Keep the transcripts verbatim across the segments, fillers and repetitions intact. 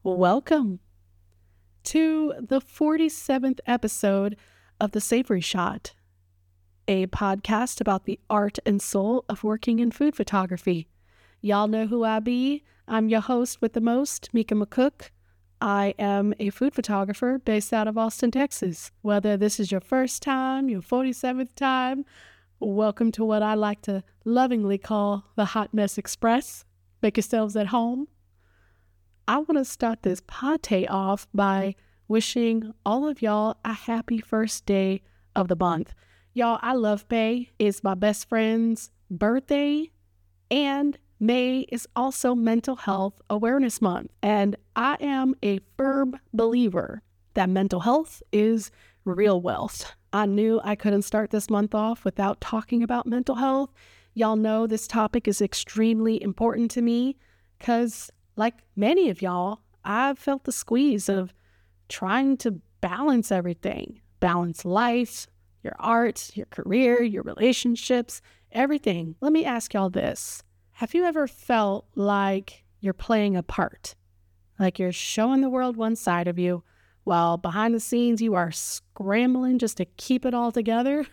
Welcome to the forty-seventh episode of The Savory Shot, a podcast about the art and soul of working in food photography. Y'all know who I be. I'm your host with the most, Mika McCook. I am a food photographer based out of Austin, Texas. Whether this is your first time, your forty-seventh time, welcome to what I like to lovingly call the Hot Mess Express. Make yourselves at home. I want to start this party off by wishing all of y'all a happy first day of the month. Y'all, I love May. It's my best friend's birthday, and May is also Mental Health Awareness Month. And I am a firm believer that mental health is real wealth. I knew I couldn't start this month off without talking about mental health. Y'all know this topic is extremely important to me because, like many of y'all, I've felt the squeeze of trying to balance everything. Balance life, your art, your career, your relationships, everything. Let me ask y'all this. Have you ever felt like you're playing a part? Like you're showing the world one side of you, while behind the scenes you are scrambling just to keep it all together?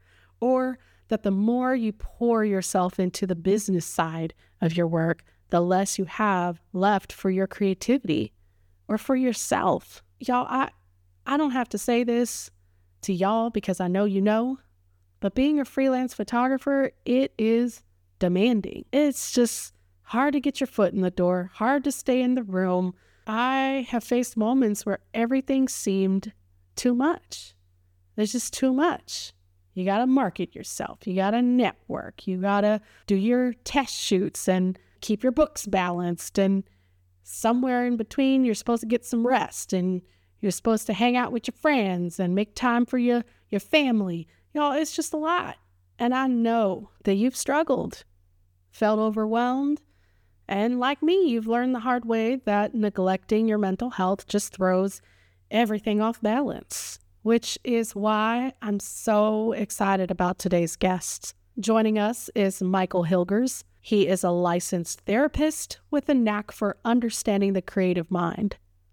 Or that the more you pour yourself into the business side of your work, the less you have left for your creativity or for yourself? Y'all, I, I don't have to say this to y'all because I know you know, but being a freelance photographer, it is demanding. It's just hard to get your foot in the door, hard to stay in the room. I have faced moments where everything seemed too much. There's just too much. You got to market yourself. You got to network. You got to do your test shoots and keep your books balanced, and somewhere in between you're supposed to get some rest, and you're supposed to hang out with your friends and make time for your, your family. You know, it's just a lot. And I know that you've struggled, felt overwhelmed, and like me, you've learned the hard way that neglecting your mental health just throws everything off balance, which is why I'm so excited about today's guest. Joining us is Michael Hilgers. He is a licensed therapist with a knack for understanding the creative mind.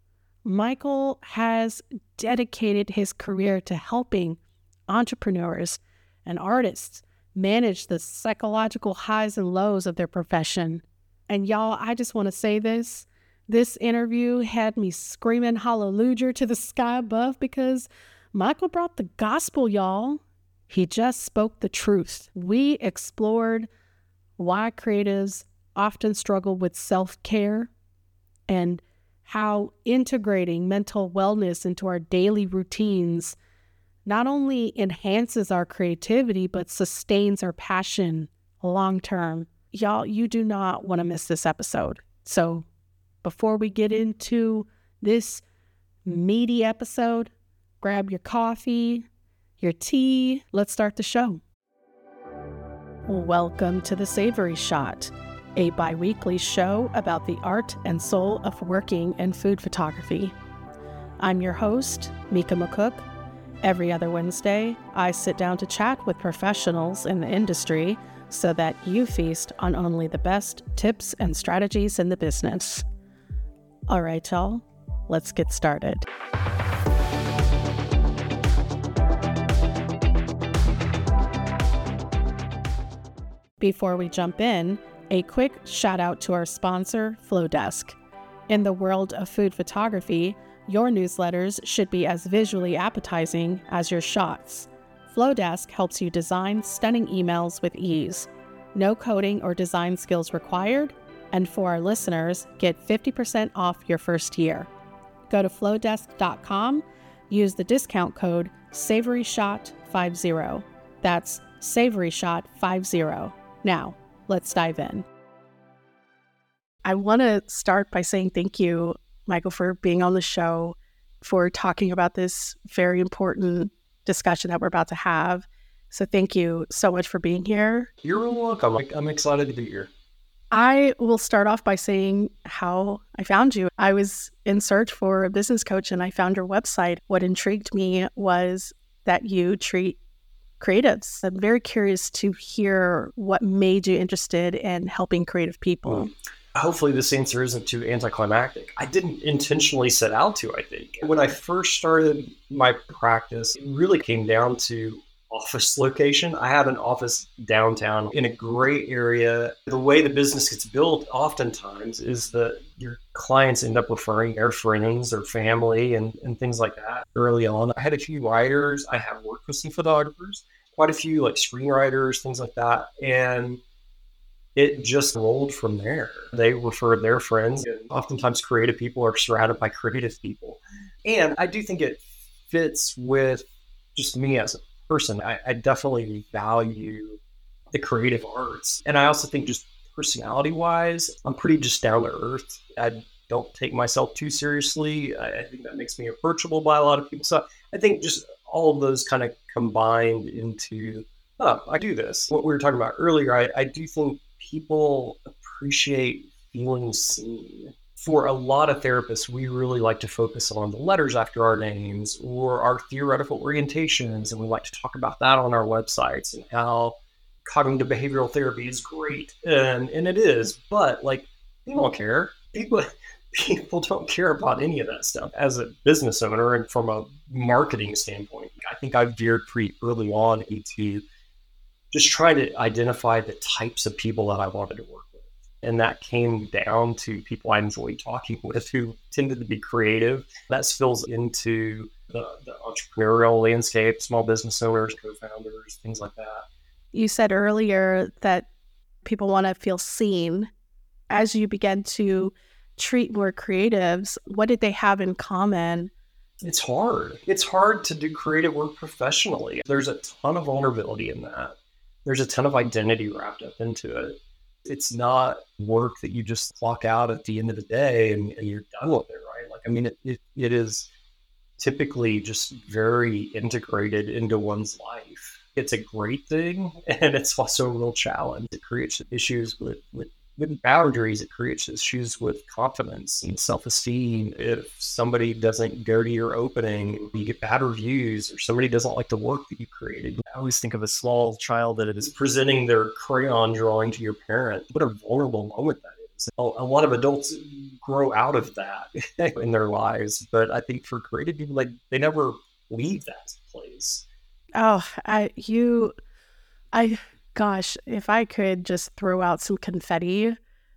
Michael has dedicated his career to helping entrepreneurs and artists manage the psychological highs and lows of their profession. And y'all, I just want to say this. This interview had me screaming hallelujah to the sky above because Michael brought the gospel, y'all. He just spoke the truth. We explored why creatives often struggle with self-care and how integrating mental wellness into our daily routines not only enhances our creativity, but sustains our passion long-term. Y'all, you do not want to miss this episode. So before we get into this meaty episode, grab your coffee, your tea. Let's start the show. Welcome to The Savory Shot, a bi-weekly show about the art and soul of working in food photography. I'm your host, Mika McCook. Every other Wednesday, I sit down to chat with professionals in the industry so that you feast on only the best tips and strategies in the business. All right, y'all, let's get started. Before we jump in, a quick shout out to our sponsor, Flowdesk. In the world of food photography, your newsletters should be as visually appetizing as your shots. Flowdesk helps you design stunning emails with ease. No coding or design skills required, and for our listeners, get fifty percent off your first year. Go to flowdesk dot com, use the discount code savory shot fifty. That's savory shot fifty. Now, let's dive in. I want to start by saying thank you, Michael, for being on the show, for talking about this very important discussion that we're about to have. So thank you so much for being here. You're welcome. I'm excited to be here. I will start off by saying how I found you. I was in search for a business coach and I found your website. What intrigued me was that you treat creatives. I'm very curious to hear what made you interested in helping creative people. Hopefully this answer isn't too anticlimactic. I didn't intentionally set out to, I think. When I first started my practice, it really came down to office location. I had an office downtown in a great area. The way the business gets built oftentimes is that your clients end up referring their friends or family and, and things like that early on. I had a few writers. I have worked with some photographers, quite a few like screenwriters, things like that. And it just rolled from there. They referred their friends. And oftentimes creative people are surrounded by creative people. And I do think it fits with just me as a person. I, I definitely value the creative arts. And I also think just personality wise, I'm pretty just down to earth. I don't take myself too seriously. I, I think that makes me approachable by a lot of people. So I think just all of those kind of combined into, oh, I do this. What we were talking about earlier, I, I do think people appreciate feeling seen. For a lot of therapists, we really like to focus on the letters after our names or our theoretical orientations. And we like to talk about that on our websites and how cognitive behavioral therapy is great. And, and it is, but like, people don't care. People, people don't care about any of that stuff. As a business owner and from a marketing standpoint, I think I veered pretty early on into just trying to identify the types of people that I wanted to work with. And that came down to people I enjoy talking with who tended to be creative. That spills into the, the entrepreneurial landscape, small business owners, co-founders, things like that. You said earlier that people want to feel seen. As you began to treat more creatives, what did they have in common? It's hard. It's hard to do creative work professionally. There's a ton of vulnerability in that. There's a ton of identity wrapped up into it. It's not work that you just clock out at the end of the day and, and you're done with it, right? Like, I mean, it, it, it is typically just very integrated into one's life. It's a great thing, and it's also a real challenge. It creates issues with, with, with boundaries. It creates issues with confidence and self-esteem. If somebody doesn't go to your opening, you get bad reviews, or somebody doesn't like the work that you created. I always think of a small child that is presenting their crayon drawing to your parent. What a vulnerable moment that is. A, a lot of adults grow out of that in their lives, but I think for creative people, like, they never leave that place. Oh, I, you, I, gosh, if I could just throw out some confetti,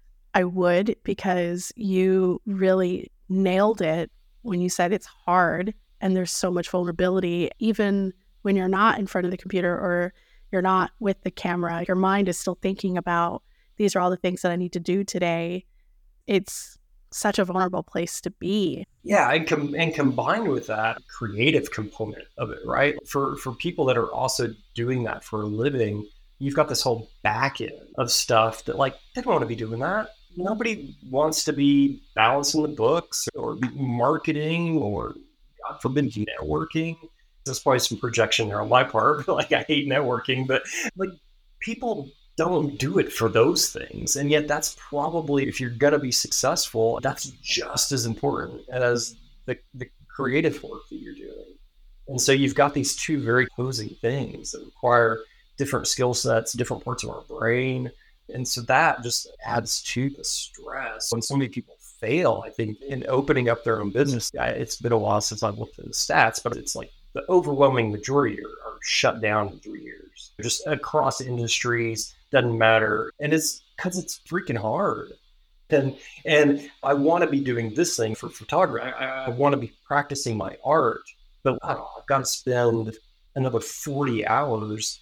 I would, because you really nailed it when you said it's hard and there's so much vulnerability. Even when you're not in front of the computer or you're not with the camera, your mind is still thinking about, these are all the things that I need to do today. It's such a vulnerable place to be. Yeah, and, com- and combined with that creative component of it, right? For for people that are also doing that for a living, you've got this whole back end of stuff that, like, they don't want to be doing that. Nobody wants to be balancing the books or marketing or, God forbid, networking. There's probably some projection there on my part. Like, I hate networking, but like, people don't do it for those things. And yet that's probably, if you're going to be successful, that's just as important as the, the creative work that you're doing. And so you've got these two very opposing things that require different skill sets, different parts of our brain. And so that just adds to the stress. When so many people fail, I think, in opening up their own business, it's been a while since I've looked at the stats, but it's like the overwhelming majority are, are shut down in three years, just across industries. Doesn't matter. And it's because it's freaking hard. And and I want to be doing this thing for photography. I, I want to be practicing my art, but I don't know, I've got to spend another forty hours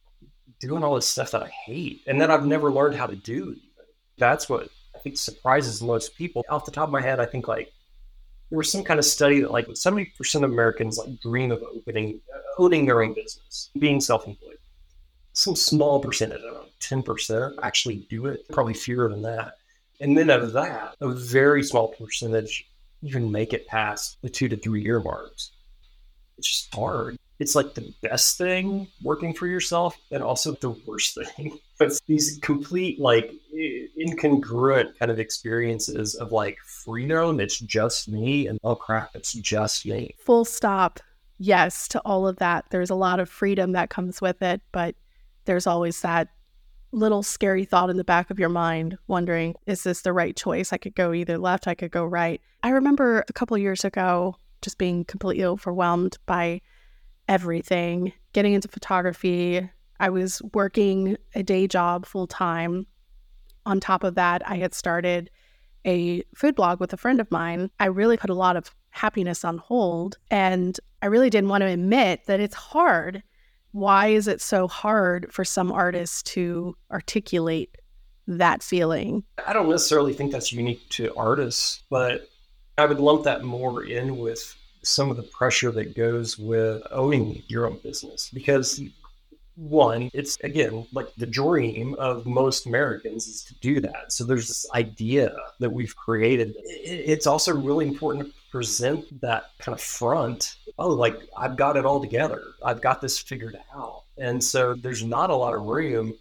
doing all this stuff that I hate and that I've never learned how to do. Even. That's what I think surprises most people. Off the top of my head, I think like there was some kind of study that like seventy percent of Americans like dream of opening, uh, owning their own business, being self-employed. Some small percentage, I don't know, ten percent actually do it, probably fewer than that. And then of that, a very small percentage even make it past the two to three year marks. It's just hard. It's like the best thing working for yourself and also the worst thing. It's these complete, like, incongruent kind of experiences of like freedom. It's just me, and oh crap, it's just me. Full stop. Yes to all of that. There's a lot of freedom that comes with it, but there's always that little scary thought in the back of your mind, wondering, is this the right choice? I could go either left, I could go right. I remember a couple of years ago just being completely overwhelmed by everything, getting into photography. I was working a day job full time. On top of that, I had started a food blog with a friend of mine. I really put a lot of happiness on hold, and I really didn't want to admit that it's hard. Why is it so hard for some artists to articulate that feeling? I don't necessarily think that's unique to artists, but I would lump that more in with some of the pressure that goes with owning your own business. Because one, it's, again, like the dream of most Americans is to do that. So there's this idea that we've created. It's also really important to present that kind of front. Oh, like, I've got it all together. I've got this figured out. And so there's not a lot of room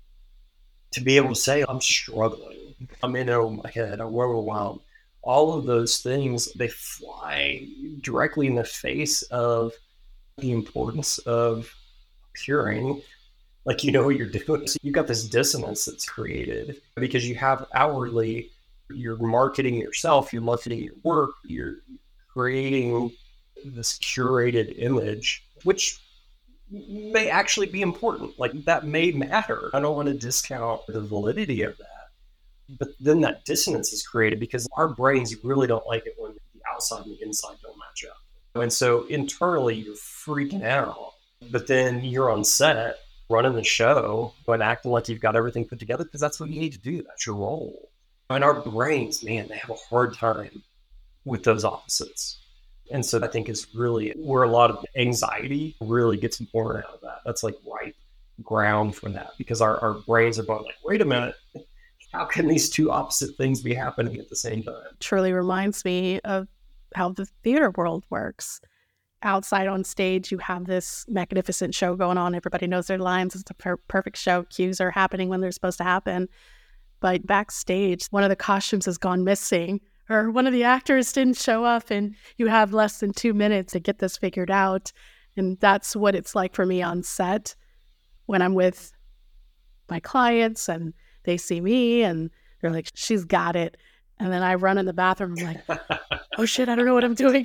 to be able to say, I'm struggling. I'm in over my head. I'm overwhelmed. All of those things, they fly directly in the face of the importance of appearing like you know what you're doing. So you've got this dissonance that's created because you have outwardly, you're marketing yourself, you're marketing your work, you're creating this curated image, which may actually be important. Like, that may matter. I don't want to discount the validity of that. But then that dissonance is created because our brains really don't like it when the outside and the inside don't match up. And so internally, you're freaking out. But then you're on set running the show and acting like you've got everything put together because that's what you need to do. That's your role. And our brains, man, they have a hard time with those opposites. And so I think is really where a lot of anxiety really gets born out of that. That's like ripe ground for that because our, our brains are going like, wait a minute, how can these two opposite things be happening at the same time? Truly reminds me of how the theater world works. Outside on stage, you have this magnificent show going on. Everybody knows their lines. It's a per- perfect show. Cues are happening when they're supposed to happen. But backstage, one of the costumes has gone missing, or one of the actors didn't show up, and you have less than two minutes to get this figured out. And that's what it's like for me on set when I'm with my clients and they see me and they're like, she's got it. And then I run in the bathroom. I'm like, oh shit, I don't know what I'm doing.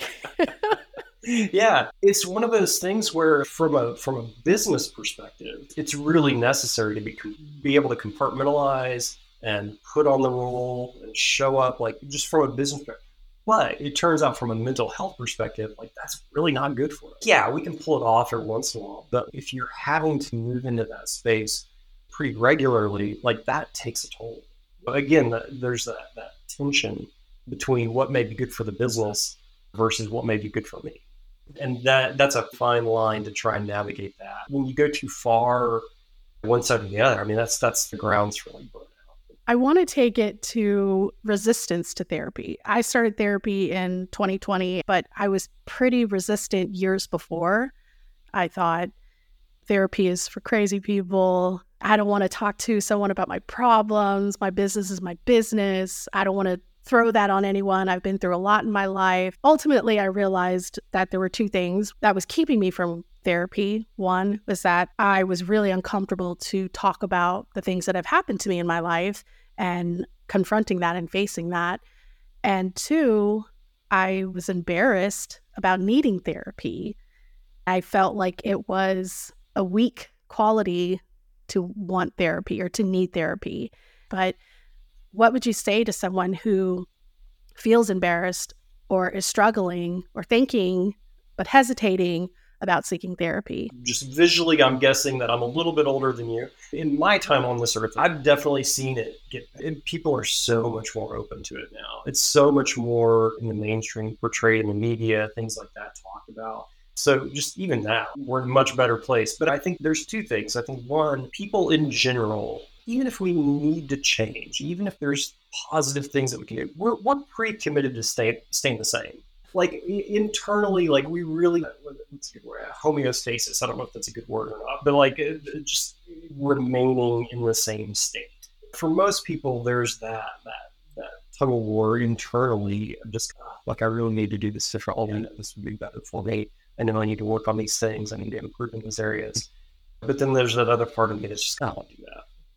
Yeah, it's one of those things where from a from a business perspective, it's really necessary to be be able to compartmentalize and put on the role and show up, like, just from a business perspective. But it turns out from a mental health perspective, like, that's really not good for us. Yeah, we can pull it off every once in a while, but if you're having to move into that space pretty regularly, like, that takes a toll. Again, there's that, that tension between what may be good for the business versus what may be good for me. And that that's a fine line to try and navigate that. When you go too far one side or the other, I mean, that's that's the grounds for like burnout. I want to take it to resistance to therapy. I started therapy in twenty twenty, but I was pretty resistant years before. I thought therapy is for crazy people. I don't want to talk to someone about my problems. My business is my business. I don't want to throw that on anyone. I've been through a lot in my life. Ultimately, I realized that there were two things that was keeping me from therapy. One was that I was really uncomfortable to talk about the things that have happened to me in my life and confronting that and facing that. And two, I was embarrassed about needing therapy. I felt like it was a weak quality to want therapy or to need therapy. But what would you say to someone who feels embarrassed or is struggling or thinking but hesitating about seeking therapy? Just visually, I'm guessing that I'm a little bit older than you. In my time on this earth, I've definitely seen it get, and people are so much more open to it now. It's so much more in the mainstream, portrayed in the media, things like that talked about. So just even now, we're in a much better place. But I think there's two things. I think one, people in general, even if we need to change, even if there's positive things that we can do, we're, we're pretty committed to stay, staying the same. Like internally, like we really, what's a good word? Homeostasis. I don't know if that's a good word or not, but like just remaining in the same state. For most people, there's that that that tug of war internally. Just like, I really need to do this differently. This would be better for me. I know I need to work on these things. I need to improve in those areas. But then there's that other part of me that's just, I don't want to do that.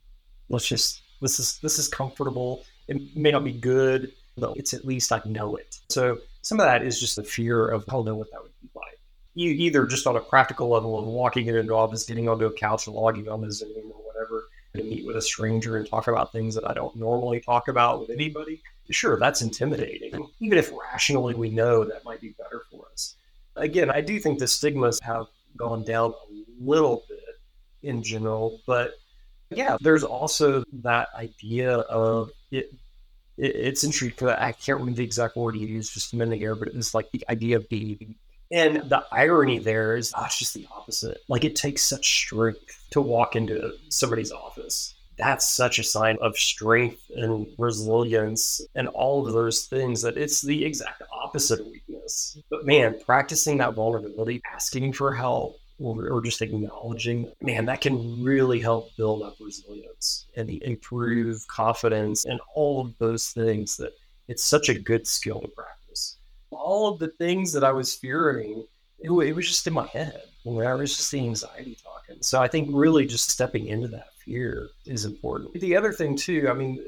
let's just, this is, this is comfortable. It may not be good, but it's at least I know it. So some of that is just the fear of, I don't know what that would be like. You either just on a practical level of walking into an office, getting onto a couch and logging on the Zoom or whatever, to meet with a stranger and talk about things that I don't normally talk about with anybody. Sure, that's intimidating. Even if rationally we know that might be better for us. Again, I do think the stigmas have gone down a little bit in general, but yeah, there's also that idea of it. it it's interesting because I can't remember the exact word you used just a minute ago, but it's like the idea of being. And the irony there is, oh, it's just the opposite. Like it takes such strength to walk into somebody's office. That's such a sign of strength and resilience and all of those things that it's the exact opposite of weakness. But man, practicing that vulnerability, asking for help, or, or just acknowledging, man, that can really help build up resilience and improve confidence and all of those things that it's such a good skill to practice. All of the things that I was fearing, it, it was just in my head. When I was just the anxiety talking. So I think really just stepping into that fear is important. The other thing too, I mean,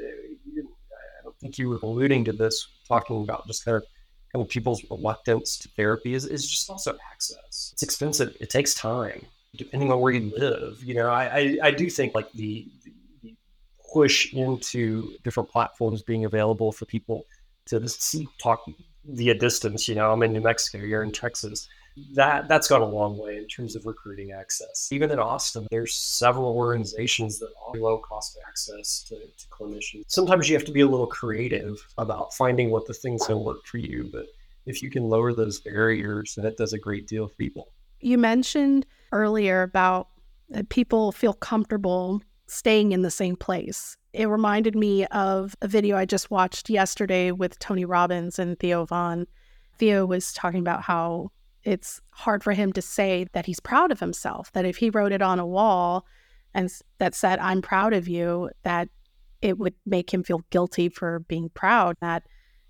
I don't think you were alluding to this, talking about just kind of, kind of people's reluctance to therapy is, is just also access. It's expensive. It takes time, depending on where you live. You know, I, I, I do think like the, the push into different platforms being available for people to see, talk via distance. You know, I'm in New Mexico, you're in Texas. That, that's gone a long way in terms of recruiting access. Even in Austin, there's several organizations that offer low cost access to, to clinicians. Sometimes you have to be a little creative about finding what the things that work for you. But if you can lower those barriers, that does a great deal for people. You mentioned earlier about that people feel comfortable staying in the same place. It reminded me of a video I just watched yesterday with Tony Robbins and Theo Vaughn. Theo was talking about how it's hard for him to say that he's proud of himself, that if he wrote it on a wall and that said, I'm proud of you, that it would make him feel guilty for being proud, that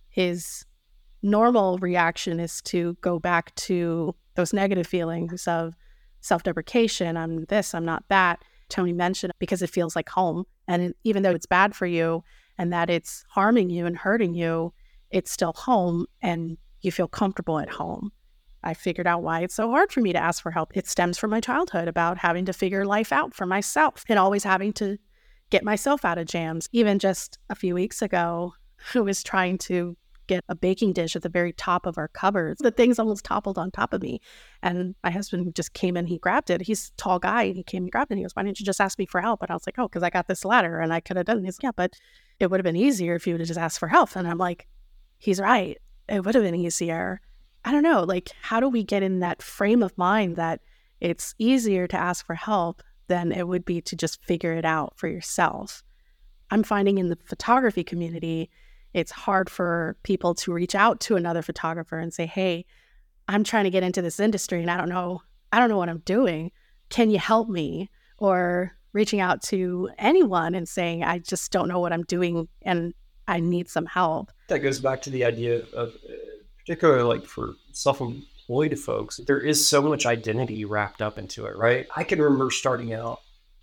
his normal reaction is to go back to those negative feelings of self-deprecation. I'm this, I'm not that. Tony mentioned because it feels like home. And it, even though it's bad for you and that it's harming you and hurting you, it's still home and you feel comfortable at home. I figured out why it's so hard for me to ask for help. It stems from my childhood about having to figure life out for myself and always having to get myself out of jams. Even just a few weeks ago, I was trying to get a baking dish at the very top of our cupboards. The things almost toppled on top of me. And my husband just came in, he grabbed it. He's a tall guy and he came and grabbed it. And he goes, why didn't you just ask me for help? And I was like, oh, because I got this ladder and I could have done it. He's like, yeah, but it would have been easier if you would have just asked for help. And I'm like, he's right. It would have been easier. I don't know, like, how do we get in that frame of mind that it's easier to ask for help than it would be to just figure it out for yourself? I'm finding in the photography community, it's hard for people to reach out to another photographer and say, hey, I'm trying to get into this industry and I don't know, I don't know what I'm doing. Can you help me? Or reaching out to anyone and saying, I just don't know what I'm doing and I need some help. That goes back to the idea of, particularly like for self-employed folks, there is so much identity wrapped up into it, right? I can remember starting out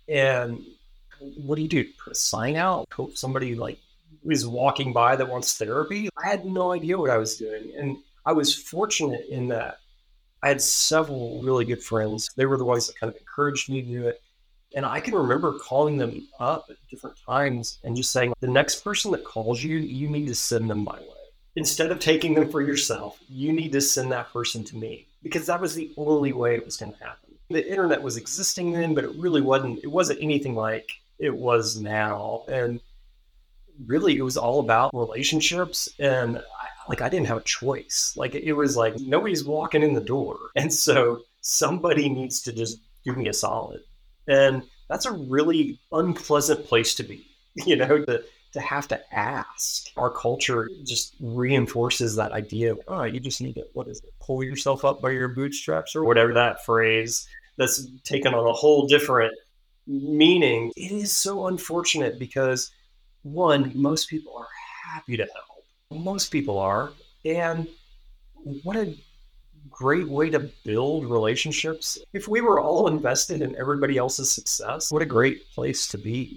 and what do you do? Put a sign out? Hope somebody like is walking by that wants therapy? I had no idea what I was doing. And I was fortunate in that I had several really good friends. They were the ones that kind of encouraged me to do it. And I can remember calling them up at different times and just saying, the next person that calls you, you need to send them my way. Instead of taking them for yourself, you need to send that person to me, because that was the only way it was going to happen. The internet was existing then, but it really wasn't, it wasn't anything like it was now. And really it was all about relationships. And I, like, I didn't have a choice. Like, it was like, nobody's walking in the door. And so somebody needs to just do me a solid. And that's a really unpleasant place to be, you know, to, to have to ask. Our culture just reinforces that idea of, oh, you just need to, what is it, pull yourself up by your bootstraps or whatever that phrase that's taken on a whole different meaning. It is so unfortunate because, one, most people are happy to help. Most people are. And what a great way to build relationships. If we were all invested in everybody else's success, what a great place to be.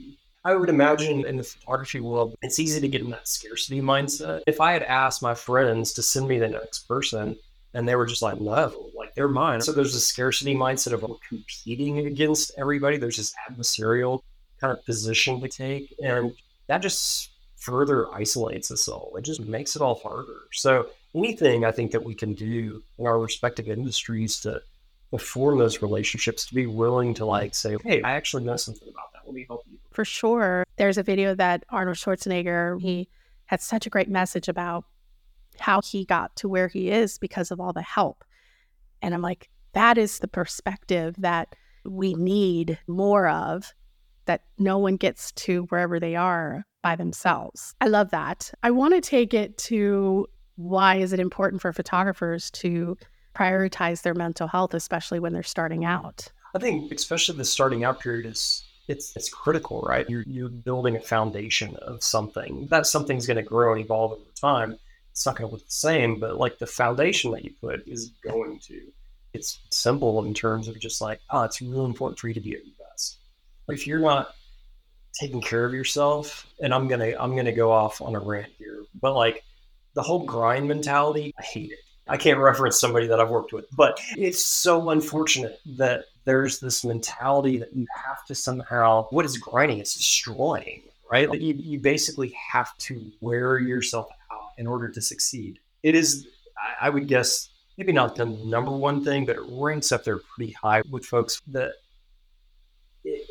I would imagine in the photography world, it's easy to get in that scarcity mindset. If I had asked my friends to send me the next person and they were just like, no, like they're mine. So there's a scarcity mindset of competing against everybody. There's this adversarial kind of position to take. And that just further isolates us all. It just makes it all harder. So anything I think that we can do in our respective industries to form those relationships, to be willing to like say, hey, I actually know something about that. Let me help you. For sure. There's a video that Arnold Schwarzenegger, he had such a great message about how he got to where he is because of all the help. And I'm like, that is the perspective that we need more of, that no one gets to wherever they are by themselves. I love that. I want to take it to why is it important for photographers to prioritize their mental health, especially when they're starting out? I think especially the starting out period is it's it's critical, right? You're you're building a foundation of something. That something's going to grow and evolve over time. It's not going to look the same, but like the foundation that you put is going to. It's simple in terms of just like, oh, it's really important for you to be at your best. If you're not taking care of yourself, and I'm gonna I'm gonna go off on a rant here, but like the whole grind mentality, I hate it. I can't reference somebody that I've worked with, but it's so unfortunate that there's this mentality that you have to somehow, what is grinding? It's destroying, right? Like you, you basically have to wear yourself out in order to succeed. It is, I would guess, maybe not the number one thing, but it ranks up there pretty high with folks that it,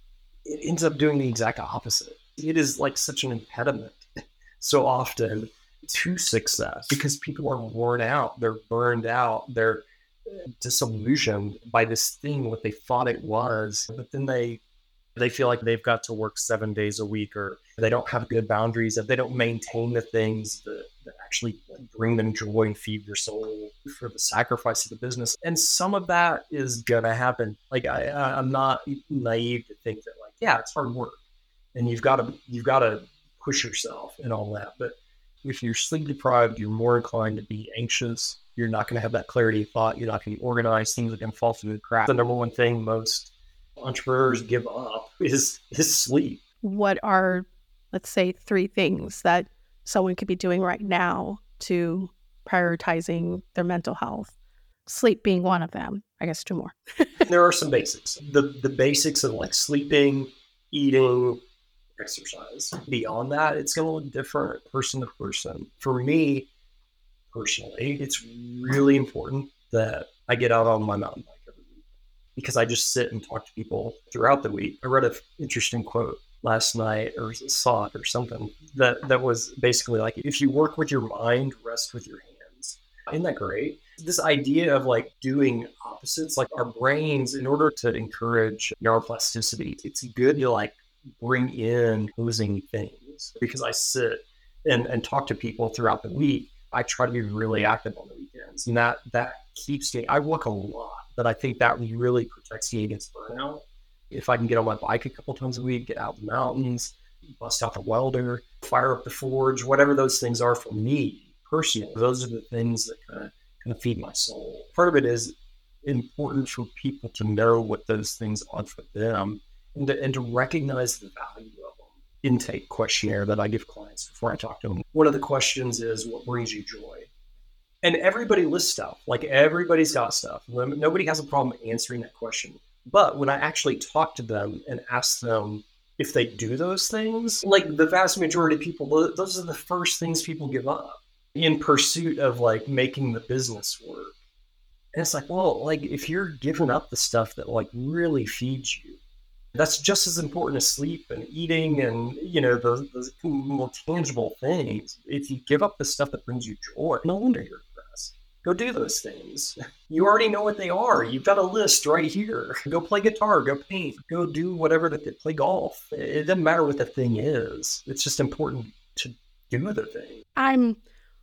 it ends up doing the exact opposite. It is like such an impediment so often to success because people are worn out, they're burned out, they're disillusioned by this thing, what they thought it was, but then they they feel like they've got to work seven days a week, or they don't have good boundaries, if they don't maintain the things that, that actually bring them joy and feed their soul for the sacrifice of the business. And some of that is gonna happen. Like I, I'm not naive to think that like, yeah, it's hard work and you've got to you've got to push yourself and all that, but if you're sleep deprived, you're more inclined to be anxious. You're not going to have that clarity of thought. You're not going to be organized. Things are going to fall through the cracks. The number one thing most entrepreneurs give up is, is sleep. What are, let's say, three things that someone could be doing right now to prioritizing their mental health? Sleep being one of them. I guess two more. There are some basics. The the basics of like sleeping, eating, exercise. Beyond that, it's going to look different person to person. For me, personally, it's really important that I get out on my mountain bike every week because I just sit and talk to people throughout the week. I read an interesting quote last night or saw it or something that, that was basically like, if you work with your mind, rest with your hands. Isn't that great? This idea of like doing opposites, like our brains, in order to encourage neuroplasticity, it's good to like bring in opposing things. Because I sit and, and talk to people throughout the week, I try to be really active on the weekends. And that that keeps me, I work a lot, but I think that really protects me against burnout. If I can get on my bike a couple times a week, get out in the mountains, bust out the welder, fire up the forge, whatever those things are for me personally, those are the things that kind of, kind of feed my soul. Part of it is important for people to know what those things are for them. And to, and to recognize the value of them. Intake questionnaire that I give clients before I talk to them. One of the questions is, what brings you joy? And everybody lists stuff. Like everybody's got stuff. Nobody has a problem answering that question. But when I actually talk to them and ask them if they do those things, like the vast majority of people, those are the first things people give up in pursuit of like making the business work. And it's like, well, like if you're giving up the stuff that like really feeds you, that's just as important as sleep and eating and, you know, those, those more tangible things. If you give up the stuff that brings you joy, no wonder you're depressed. Go do those things. You already know what they are. You've got a list right here. Go play guitar, go paint, go do whatever, to play golf. It doesn't matter what the thing is. It's just important to do the thing. I'm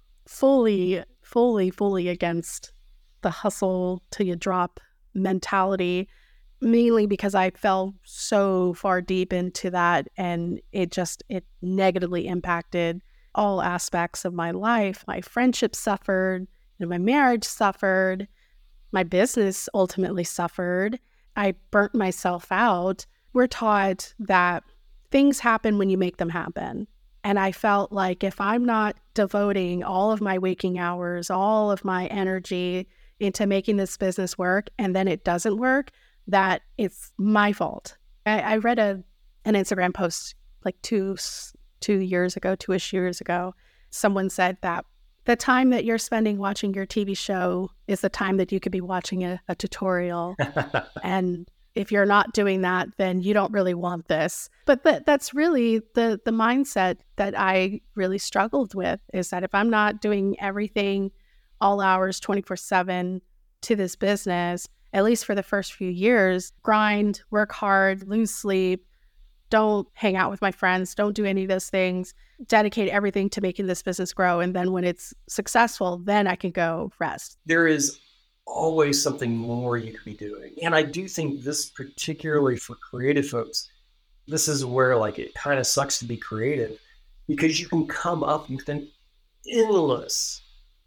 fully, fully, fully against the hustle till you drop mentality. Mainly because I fell so far deep into that, and it just, it negatively impacted all aspects of my life. My friendship suffered, you know, my marriage suffered, my business ultimately suffered. I burnt myself out. We're taught that things happen when you make them happen. And I felt like if I'm not devoting all of my waking hours, all of my energy into making this business work, and then it doesn't work, that it's my fault. I, I read a an Instagram post like two two years ago, two-ish years ago. Someone said that the time that you're spending watching your T V show is the time that you could be watching a, a tutorial. And if you're not doing that, then you don't really want this. But th- that's really the the mindset that I really struggled with, is that if I'm not doing everything all hours twenty-four seven to this business, at least for the first few years, grind, work hard, lose sleep, don't hang out with my friends, don't do any of those things, dedicate everything to making this business grow. And then when it's successful, then I can go rest. There is always something more you could be doing. And I do think this, particularly for creative folks, this is where like it kind of sucks to be creative, because you can come up with an endless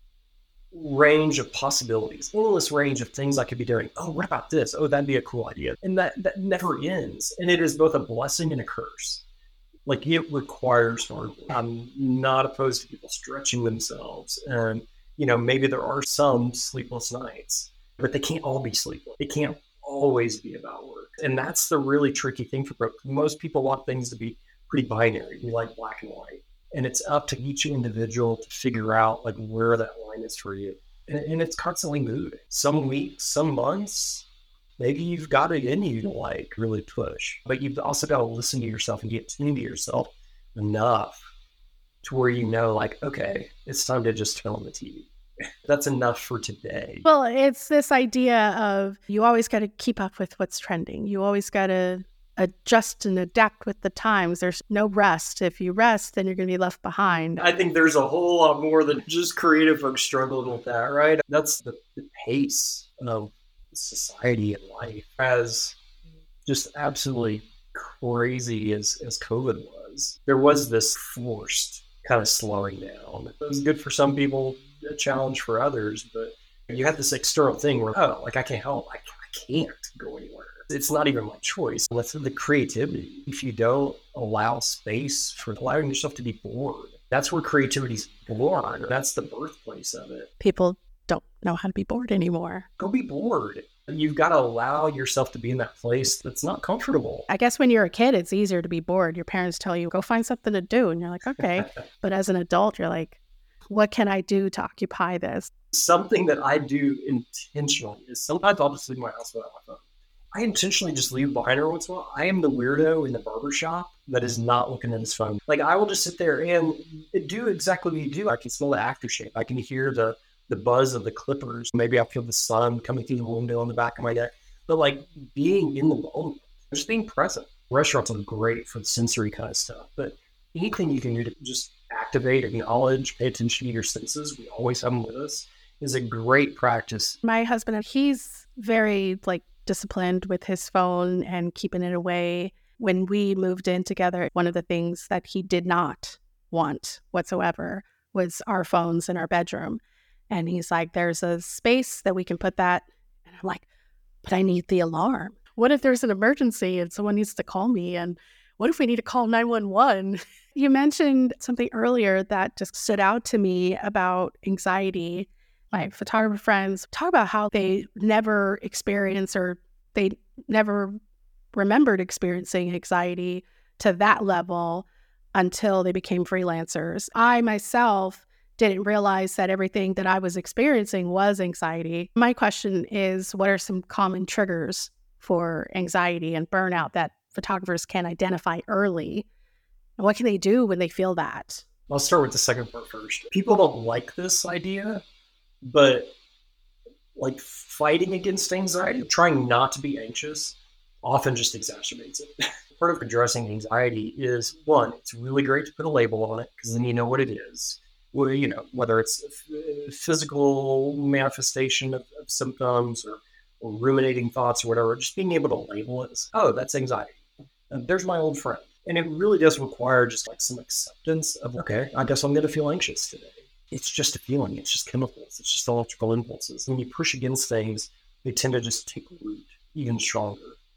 range of possibilities, endless range of things I could be doing. Oh, what about this? Oh, that'd be a cool idea. And that, that never ends. And it is both a blessing and a curse. Like, it requires hard work. I'm not opposed to people stretching themselves. And, you know, maybe there are some sleepless nights, but they can't all be sleepless. It can't always be about work. And that's the really tricky thing for folks. Most people want things to be pretty binary. We like black and white. And it's up to each individual to figure out like where that line is for you. And, and it's constantly moving. Some weeks, some months, maybe you've got it in you to like really push, but you've also got to listen to yourself and get tuned to yourself enough to where you know, like, okay, it's time to just turn on the T V. That's enough for today. Well, it's this idea of you always got to keep up with what's trending. You always got to adjust and adapt with the times. There's no rest. If you rest, then you're going to be left behind. I think there's a whole lot more than just creative folks struggling with that, right? That's the, the pace of society and life. As just absolutely crazy as, as COVID was, there was this forced kind of slowing down. It was good for some people, a challenge for others, but you had this external thing where, oh, like I can't help, I, I can't go anywhere. It's not even my choice. That's the creativity. If you don't allow space for allowing yourself to be bored, that's where creativity's born. That's the birthplace of it. People don't know how to be bored anymore. Go be bored. You've got to allow yourself to be in that place that's not comfortable. I guess when you're a kid, it's easier to be bored. Your parents tell you, go find something to do. And you're like, okay. But as an adult, you're like, what can I do to occupy this? Something that I do intentionally is sometimes I'll just leave my house without my phone. I intentionally just leave behind her once in a while. I am the weirdo in the barbershop that is not looking at his phone. Like, I will just sit there and do exactly what you do. I can smell the aftershave. I can hear the the buzz of the clippers. Maybe I feel the sun coming through the window on the back of my neck. But like being in the moment, just being present. Restaurants are great for the sensory kind of stuff, but anything you can do to just activate, acknowledge, pay attention to your senses, we always have them with us, is a great practice. My husband, he's very like disciplined with his phone and keeping it away. When we moved in together, one of the things that he did not want whatsoever was our phones in our bedroom. And he's like, there's a space that we can put that. And I'm like, but I need the alarm. What if there's an emergency and someone needs to call me? And what if we need to call nine one one? You mentioned something earlier that just stood out to me about anxiety. My photographer friends talk about how they never experienced or they never remembered experiencing anxiety to that level until they became freelancers. I myself didn't realize that everything that I was experiencing was anxiety. My question is, what are some common triggers for anxiety and burnout that photographers can identify early? And what can they do when they feel that? I'll start with the second part first. People don't like this idea, but like fighting against anxiety, trying not to be anxious, often just exacerbates it. Part of addressing anxiety is, one, it's really great to put a label on it because then you know what it is. Well, you know, whether it's a physical manifestation of, of symptoms or, or ruminating thoughts or whatever, just being able to label it as, oh, that's anxiety. And there's my old friend. And it really does require just like some acceptance of, okay, I guess I'm going to feel anxious today. It's just a feeling. It's just chemicals. It's just electrical impulses. When you push against things, they tend to just take root even stronger.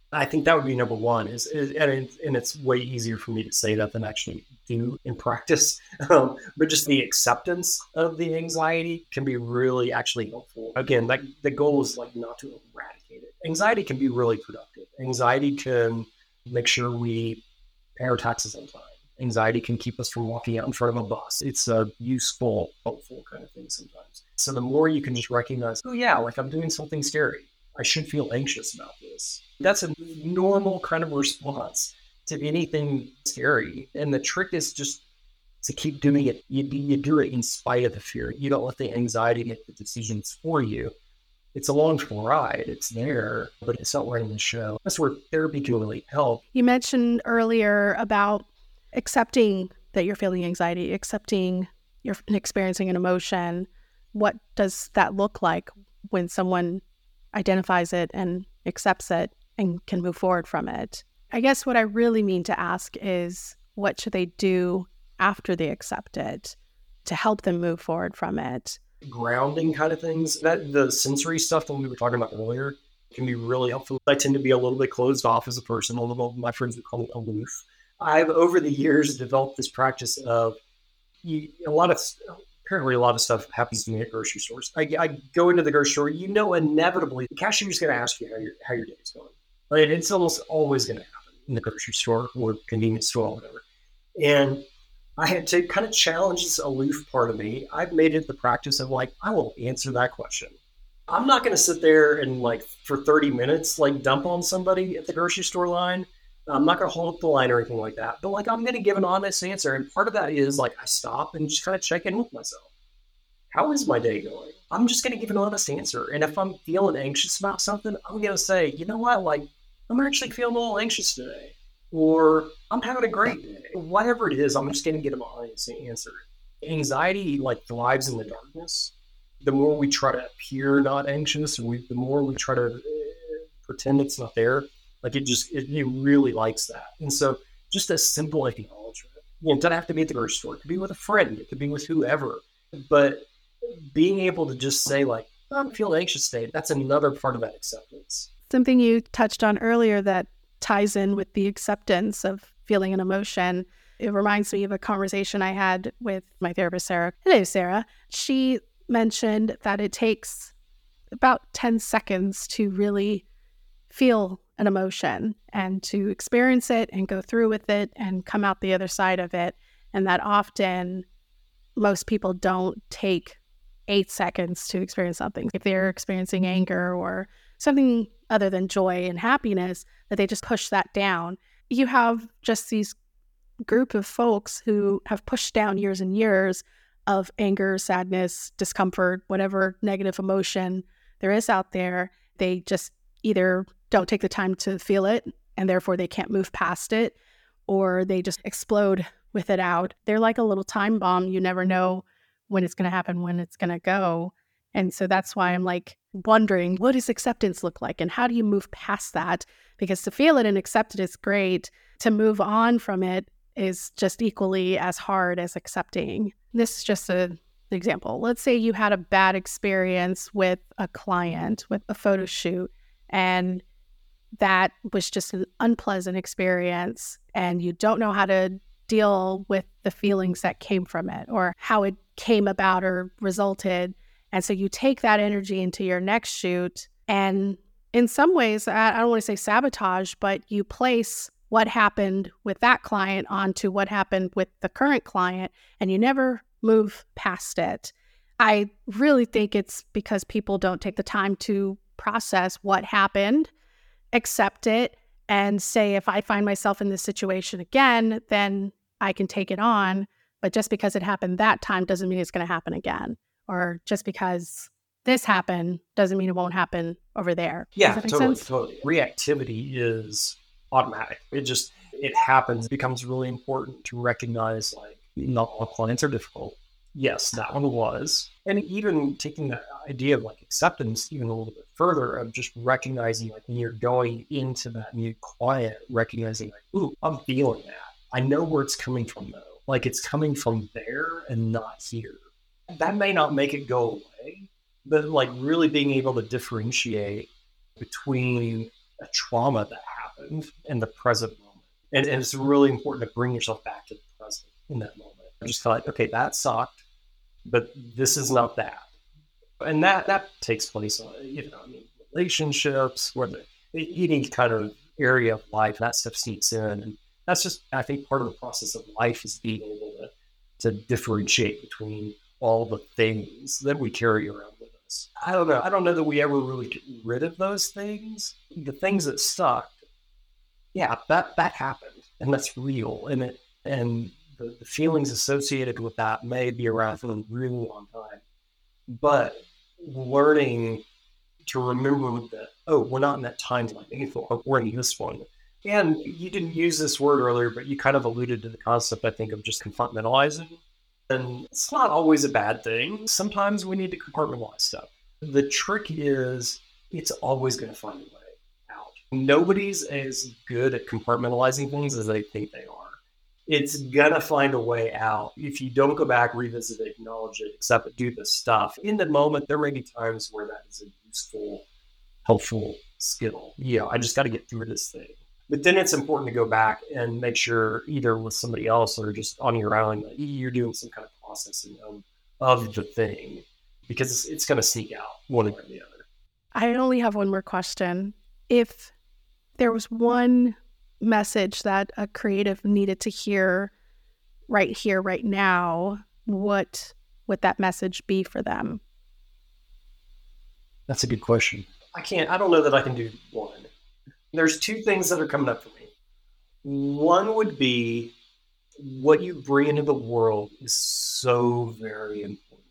I think that would be number one is, is and, it, and it's way easier for me to say that than actually do in practice. Um, but just the acceptance of the anxiety can be really actually helpful. Again, like the goal is like not to eradicate it. Anxiety can be really productive. Anxiety can make sure we pay our taxes on time. Anxiety can keep us from walking out in front of a bus. It's a useful, helpful kind of thing sometimes. So the more you can just recognize, oh yeah, like I'm doing something scary. I should feel anxious about this. That's a normal kind of response to anything scary. And the trick is just to keep doing it. You, you do it in spite of the fear. You don't let the anxiety make the decisions for you. It's a long ride. It's there, but it's not running the show. That's where therapy can really help. You mentioned earlier about accepting that you're feeling anxiety, accepting you're experiencing an emotion. What does that look like when someone identifies it and accepts it and can move forward from it? I guess what I really mean to ask is, what should they do after they accept it to help them move forward from it? Grounding kind of things, that the sensory stuff that we were talking about earlier can be really helpful. I tend to be a little bit closed off as a person, a little, my friends would call it aloof. I've over the years developed this practice of you, a lot of apparently a lot of stuff happens to me at grocery stores. I, I go into the grocery store, you know, inevitably the cashier's going to ask you how your how your day is going. Like, it's almost always going to happen in the grocery store or convenience store or whatever. And I had to kind of challenge this aloof part of me. I've made it the practice of like, I will answer that question. I'm not going to sit there and like for thirty minutes, like dump on somebody at the grocery store line. I'm not going to hold up the line or anything like that. But like, I'm going to give an honest answer. And part of that is like, I stop and just kind of check in with myself. How is my day going? I'm just going to give an honest answer. And if I'm feeling anxious about something, I'm going to say, you know what? Like, I'm actually feeling a little anxious today. Or I'm having a great day. Whatever it is, I'm just going to get an honest answer. Anxiety like thrives in the darkness. The more we try to appear not anxious, and we, the more we try to uh, pretend it's not there, like it just, it, it really likes that. And so just a simple acknowledgement. You know, it doesn't have to be at the grocery store. It could be with a friend. It could be with whoever. But being able to just say like, I'm feeling anxious today, that's another part of that acceptance. Something you touched on earlier that ties in with the acceptance of feeling an emotion. It reminds me of a conversation I had with my therapist, Sarah. Hello, Sarah. She mentioned that it takes about ten seconds to really feel an emotion and to experience it and go through with it and come out the other side of it. And that often most people don't take eight seconds to experience something. If they're experiencing anger or something other than joy and happiness, that they just push that down. You have just these group of folks who have pushed down years and years of anger, sadness, discomfort, whatever negative emotion there is out there. They just either don't take the time to feel it and therefore they can't move past it, or they just explode with it out. They're like a little time bomb. You never know when it's going to happen, when it's going to go. And so that's why I'm like wondering, what does acceptance look like? And how do you move past that? Because to feel it and accept it is great. To move on from it is just equally as hard as accepting. This is just a, an example. Let's say you had a bad experience with a client, with a photo shoot, and that was just an unpleasant experience, and you don't know how to deal with the feelings that came from it or how it came about or resulted. And so you take that energy into your next shoot, and in some ways, I don't want to say sabotage, but you place what happened with that client onto what happened with the current client, and you never move past it. I really think it's because people don't take the time to process what happened, accept it, and say, if I find myself in this situation again, then I can take it on. But just because it happened that time doesn't mean it's going to happen again. Or just because this happened doesn't mean it won't happen over there. Yeah, Does that make totally, sense? totally. Reactivity is automatic. It just, it happens. It becomes really important to recognize, like, not all clients are difficult. Yes, that one was. And even taking the idea of like acceptance even a little bit further, of just recognizing, like, when you're going into that new client, recognizing like, ooh, I'm feeling that. I know where it's coming from though. Like, it's coming from there and not here. That may not make it go away, but like really being able to differentiate between a trauma that happened in the present moment. And, and it's really important to bring yourself back to the present in that moment. I just feel like, okay, that sucked, but this is not that. And that, that takes place on, you know, I mean, relationships, where the, any kind of area of life, that stuff sneaks in. And that's just, I think, part of the process of life is being able to, to differentiate between all the things that we carry around with us. I don't know. I don't know that we ever really get rid of those things. The things that sucked, yeah, that, that happened, and that's real. And it, and the, the feelings associated with that may be around for a really long time. But learning to remember that, oh, we're not in that timeline anymore. We're in this one. And you didn't use this word earlier, but you kind of alluded to the concept, I think, of just compartmentalizing. And it's not always a bad thing. Sometimes we need to compartmentalize stuff. The trick is it's always going to find a way out. Nobody's as good at compartmentalizing things as they think they are. It's going to find a way out. If you don't go back, revisit it, acknowledge it, accept it, do the stuff. In the moment, there may be times where that is a useful, helpful skill. Yeah, I just got to get through this thing. But then it's important to go back and make sure either with somebody else or just on your own, that you're doing some kind of processing of, of the thing, because it's, it's going to sneak out one way or the other. I only have one more question. If there was one message that a creative needed to hear right here, right now, what would that message be for them? That's a good question. I can't, I don't know that I can do one. There's two things that are coming up for me. One would be what you bring into the world is so very important.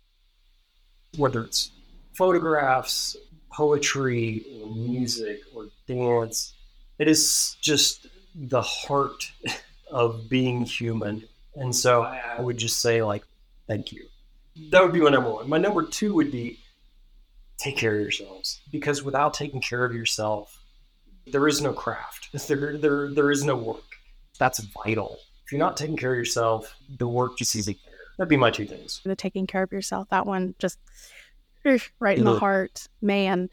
Whether it's photographs, poetry, or music, or dance, it is just the heart of being human. And so I would just say, like, thank you. That would be my number one. My number two would be take care of yourselves. Because without taking care of yourself, there is no craft. There, there, there is no work. That's vital. If you're not taking care of yourself, the work just isn't there. That'd be my two things. The taking care of yourself, that one just right in the Look. heart. Man,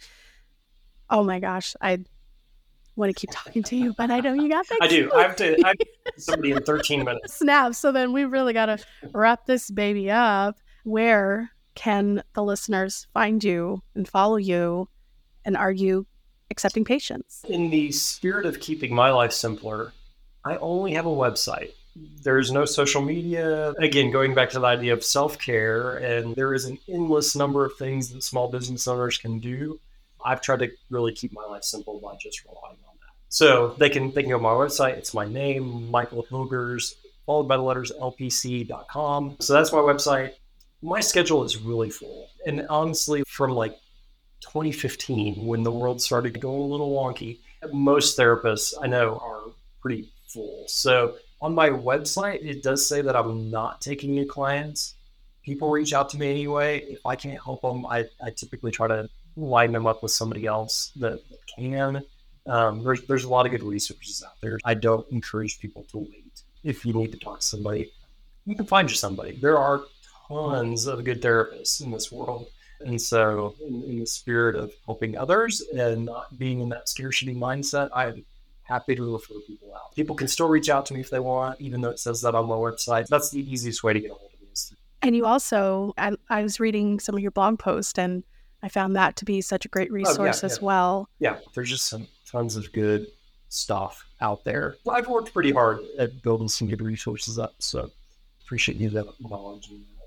oh my gosh, I want to keep talking to you, but I know you got that. I do. I have to. I have to somebody in thirteen minutes. Snap. So then we really got to wrap this baby up. Where can the listeners find you and follow you, and are you accepting patients? In the spirit of keeping my life simpler, I only have a website. There's no social media. Again, going back to the idea of self-care, and there is an endless number of things that small business owners can do. I've tried to really keep my life simple by just relying on that. So they can they can go to my website. It's my name, Michael Hilgers, followed by the letters L P C dot com. So that's my website. My schedule is really full. And honestly, from like twenty fifteen, when the world started going a little wonky, most therapists I know are pretty full. So on my website, it does say that I'm not taking new clients. People reach out to me anyway. If I can't help them, I, I typically try to line them up with somebody else that, that can. Um, there's, there's a lot of good resources out there. I don't encourage people to wait. If you need to talk to somebody, you can find you somebody. There are tons of good therapists in this world. And so in, in the spirit of helping others and not being in that scarcity mindset, I'm happy to refer people out. People can still reach out to me if they want, even though it says that on my website. That's the easiest way to get a hold of me. And you also, I, I was reading some of your blog posts, and I found that to be such a great resource oh, yeah, as yeah. well. Yeah, there's just some tons of good stuff out there. I've worked pretty hard at building some good resources up, so appreciate you acknowledging that.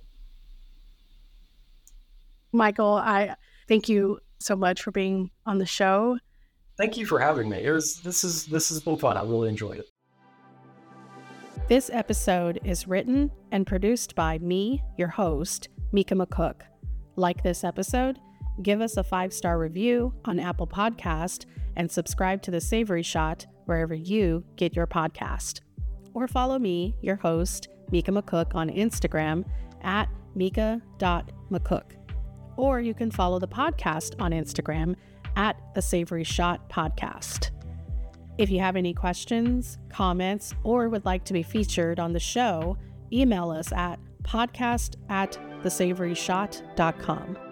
Michael, I thank you so much for being on the show. Thank you for having me. It was, this is this has been fun. I really enjoyed it. This episode is written and produced by me, your host, Mika McCook. Like this episode, give us a five-star review on Apple Podcast and subscribe to The Savory Shot wherever you get your podcast. Or follow me, your host, Mika McCook, on Instagram at mika dot mccook. Or you can follow the podcast on Instagram at The Savory Shot Podcast. If you have any questions, comments, or would like to be featured on the show, email us at podcast at the savory shot dot com.